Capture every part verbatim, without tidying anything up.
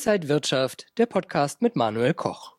Inside Wirtschaft, der Podcast mit Manuel Koch.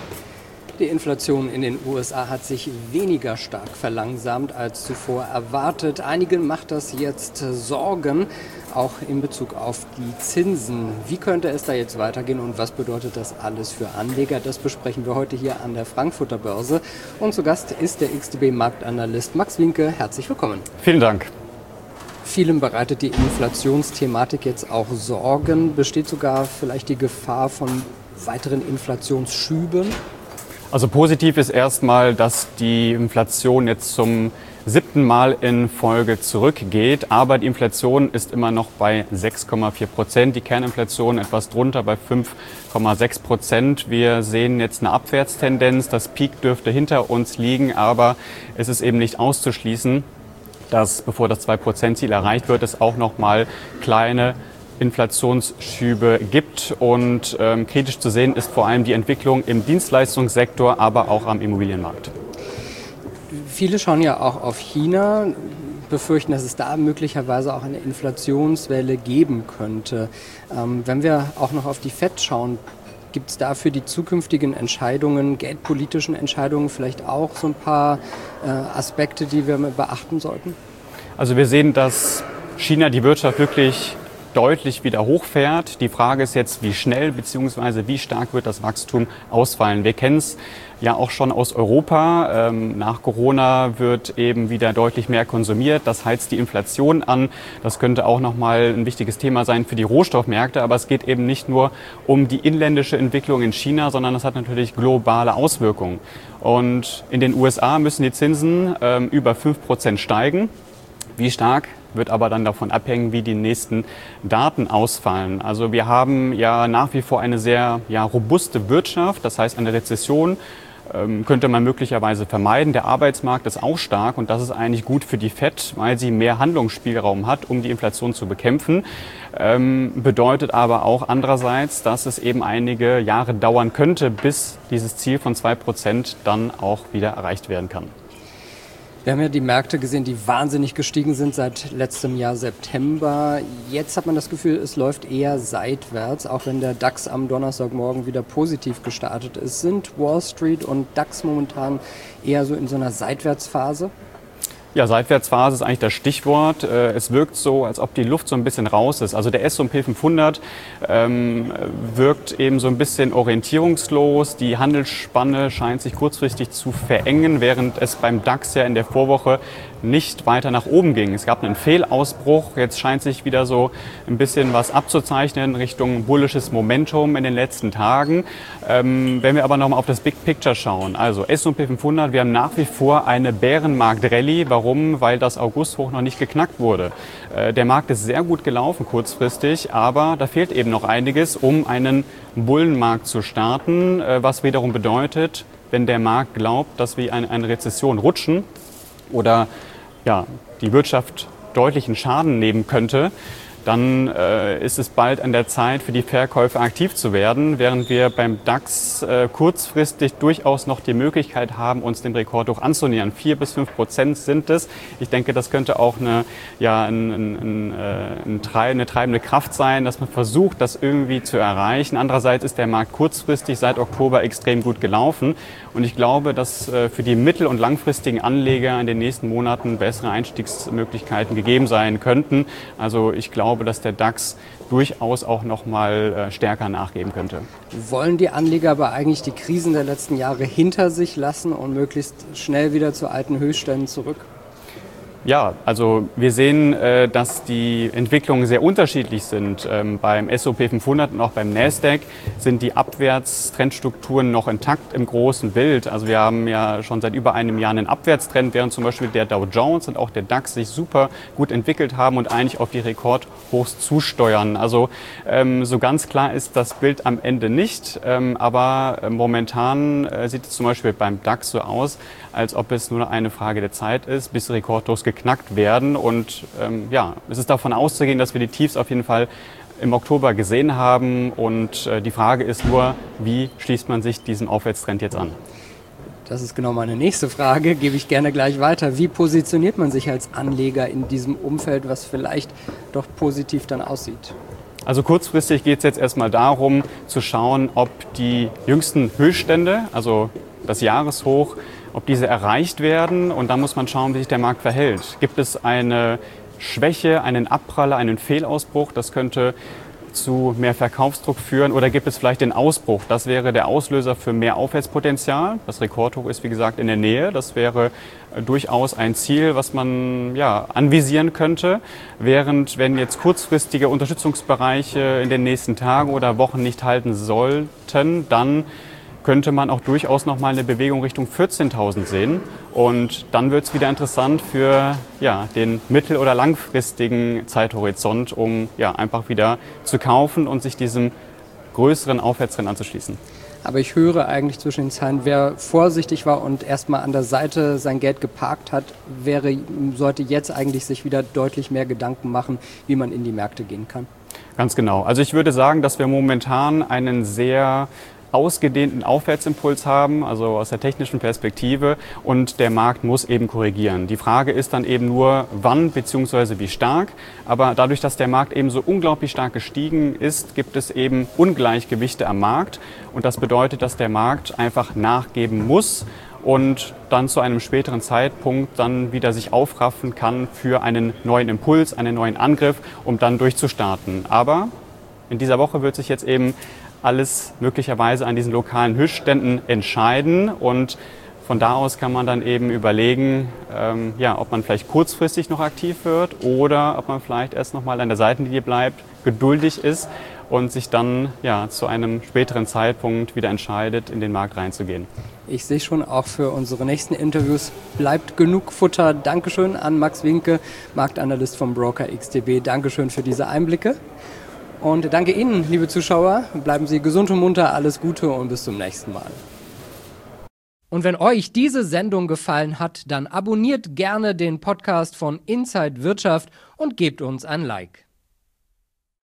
Die Inflation in den U S A hat sich weniger stark verlangsamt als zuvor erwartet. Einigen macht das jetzt Sorgen, auch in Bezug auf die Zinsen. Wie könnte es da jetzt weitergehen und was bedeutet das alles für Anleger? Das besprechen wir heute hier an der Frankfurter Börse. Und zu Gast ist der X T B-Marktanalyst Max Winke. Herzlich willkommen. Vielen Dank. Vielen bereitet die Inflationsthematik jetzt auch Sorgen. Besteht sogar vielleicht die Gefahr von weiteren Inflationsschüben? Also positiv ist erstmal, dass die Inflation jetzt zum siebten Mal in Folge zurückgeht. Aber die Inflation ist immer noch bei sechs Komma vier Prozent. Die Kerninflation etwas drunter bei fünf Komma sechs Prozent. Wir sehen jetzt eine Abwärtstendenz. Das Peak dürfte hinter uns liegen, aber es ist eben nicht auszuschließen, dass bevor das zwei Prozent Ziel erreicht wird, es auch noch mal kleine Inflationsschübe gibt. Und ähm, kritisch zu sehen ist vor allem die Entwicklung im Dienstleistungssektor, aber auch am Immobilienmarkt. Viele schauen ja auch auf China, befürchten, dass es da möglicherweise auch eine Inflationswelle geben könnte. Ähm, wenn wir auch noch auf die Fed schauen, gibt es da für die zukünftigen Entscheidungen, geldpolitischen Entscheidungen vielleicht auch so ein paar äh, Aspekte, die wir beachten sollten? Also wir sehen, dass China die Wirtschaft wirklich deutlich wieder hochfährt. Die Frage ist jetzt, wie schnell bzw. wie stark wird das Wachstum ausfallen. Wir kennen es ja auch schon aus Europa. Ähm, nach Corona wird eben wieder deutlich mehr konsumiert. Das heizt die Inflation an. Das könnte auch nochmal ein wichtiges Thema sein für die Rohstoffmärkte. Aber es geht eben nicht nur um die inländische Entwicklung in China, sondern es hat natürlich globale Auswirkungen. Und in den U S A müssen die Zinsen ähm, über fünf Prozent steigen. Wie stark wird aber dann davon abhängen, wie die nächsten Daten ausfallen. Also wir haben ja nach wie vor eine sehr ja, robuste Wirtschaft, das heißt eine Rezession ähm, könnte man möglicherweise vermeiden. Der Arbeitsmarkt ist auch stark und das ist eigentlich gut für die Fed, weil sie mehr Handlungsspielraum hat, um die Inflation zu bekämpfen. Ähm, bedeutet aber auch andererseits, dass es eben einige Jahre dauern könnte, bis dieses Ziel von zwei Prozent dann auch wieder erreicht werden kann. Wir haben ja die Märkte gesehen, die wahnsinnig gestiegen sind seit letztem Jahr September. Jetzt hat man das Gefühl, es läuft eher seitwärts, auch wenn der DAX am Donnerstagmorgen wieder positiv gestartet ist. Sind Wall Street und DAX momentan eher so in so einer Seitwärtsphase? Ja, Seitwärtsphase ist eigentlich das Stichwort. Es wirkt so, als ob die Luft so ein bisschen raus ist. Also der S und P fünfhundert ähm, wirkt eben so ein bisschen orientierungslos. Die Handelsspanne scheint sich kurzfristig zu verengen, während es beim DAX ja in der Vorwoche nicht weiter nach oben ging. Es gab einen Fehlausbruch. Jetzt scheint sich wieder so ein bisschen was abzuzeichnen Richtung bullisches Momentum in den letzten Tagen. Ähm, wenn wir aber nochmal auf das Big Picture schauen, also S und P fünfhundert, wir haben nach wie vor eine Bärenmarkt-Rallye. Warum? Weil das Augusthoch noch nicht geknackt wurde. Äh, der Markt ist sehr gut gelaufen kurzfristig, aber da fehlt eben noch einiges, um einen Bullenmarkt zu starten, äh, was wiederum bedeutet, wenn der Markt glaubt, dass wir in eine Rezession rutschen oder ja, die Wirtschaft deutlichen Schaden nehmen könnte, dann äh, ist es bald an der Zeit, für die Verkäufe aktiv zu werden, während wir beim DAX äh, kurzfristig durchaus noch die Möglichkeit haben, uns dem Rekordhoch anzunähern. Vier bis fünf Prozent sind es. Ich denke, das könnte auch eine, ja, ein, ein, ein, ein, eine treibende Kraft sein, dass man versucht, das irgendwie zu erreichen. Andererseits ist der Markt kurzfristig seit Oktober extrem gut gelaufen. Und ich glaube, dass äh, für die mittel- und langfristigen Anleger in den nächsten Monaten bessere Einstiegsmöglichkeiten gegeben sein könnten. Also ich glaube, dass der DAX durchaus auch noch mal äh, stärker nachgeben könnte. Wollen die Anleger aber eigentlich die Krisen der letzten Jahre hinter sich lassen und möglichst schnell wieder zu alten Höchstständen zurück? Ja, also wir sehen, äh, dass die Entwicklungen sehr unterschiedlich sind. Ähm, beim S und P fünfhundert und auch beim Nasdaq sind die Abwärtstrendstrukturen noch intakt im großen Bild. Also wir haben ja schon seit über einem Jahr einen Abwärtstrend, während zum Beispiel der Dow Jones und auch der DAX sich super gut entwickelt haben und eigentlich auf die Rekordhochs zusteuern. Also ähm, so ganz klar ist das Bild am Ende nicht, ähm, aber momentan äh, sieht es zum Beispiel beim DAX so aus, als ob es nur eine Frage der Zeit ist, bis Rekordhochs geknackt werden. Und ähm, ja, es ist davon auszugehen, dass wir die Tiefs auf jeden Fall im Oktober gesehen haben. Und äh, die Frage ist nur, wie schließt man sich diesem Aufwärtstrend jetzt an? Das ist genau meine nächste Frage, gebe ich gerne gleich weiter. Wie positioniert man sich als Anleger in diesem Umfeld, was vielleicht doch positiv dann aussieht? Also kurzfristig geht es jetzt erstmal darum, zu schauen, ob die jüngsten Höchststände, also das Jahreshoch, ob diese erreicht werden. Und dann muss man schauen, wie sich der Markt verhält. Gibt es eine Schwäche, einen Abpraller, einen Fehlausbruch? Das könnte zu mehr Verkaufsdruck führen, oder gibt es vielleicht den Ausbruch? Das wäre der Auslöser für mehr Aufwärtspotenzial. Das Rekordhoch ist, wie gesagt, in der Nähe. Das wäre durchaus ein Ziel, was man ja, anvisieren könnte. Während, wenn jetzt kurzfristige Unterstützungsbereiche in den nächsten Tagen oder Wochen nicht halten sollten, dann könnte man auch durchaus noch mal eine Bewegung Richtung vierzehntausend sehen. Und dann wird es wieder interessant für ja, den mittel- oder langfristigen Zeithorizont, um ja, einfach wieder zu kaufen und sich diesem größeren Aufwärtstrend anzuschließen. Aber ich höre eigentlich zwischen den Zeilen, wer vorsichtig war und erstmal an der Seite sein Geld geparkt hat, wäre, sollte jetzt eigentlich sich wieder deutlich mehr Gedanken machen, wie man in die Märkte gehen kann. Ganz genau. Also ich würde sagen, dass wir momentan einen sehr ausgedehnten Aufwärtsimpuls haben, also aus der technischen Perspektive, und der Markt muss eben korrigieren. Die Frage ist dann eben nur, wann bzw. wie stark, aber dadurch, dass der Markt eben so unglaublich stark gestiegen ist, gibt es eben Ungleichgewichte am Markt, und das bedeutet, dass der Markt einfach nachgeben muss und dann zu einem späteren Zeitpunkt dann wieder sich aufraffen kann für einen neuen Impuls, einen neuen Angriff, um dann durchzustarten. Aber in dieser Woche wird sich jetzt eben alles möglicherweise an diesen lokalen Höchstständen entscheiden, und von da aus kann man dann eben überlegen, ähm, ja, ob man vielleicht kurzfristig noch aktiv wird oder ob man vielleicht erst noch mal an der Seitenlinie bleibt, geduldig ist und sich dann ja, zu einem späteren Zeitpunkt wieder entscheidet, in den Markt reinzugehen. Ich sehe schon, auch für unsere nächsten Interviews bleibt genug Futter. Dankeschön an Max Winke, Marktanalyst vom Broker X T B. Dankeschön für diese Einblicke. Und danke Ihnen, liebe Zuschauer. Bleiben Sie gesund und munter, alles Gute und bis zum nächsten Mal. Und wenn euch diese Sendung gefallen hat, dann abonniert gerne den Podcast von Inside Wirtschaft und gebt uns ein Like.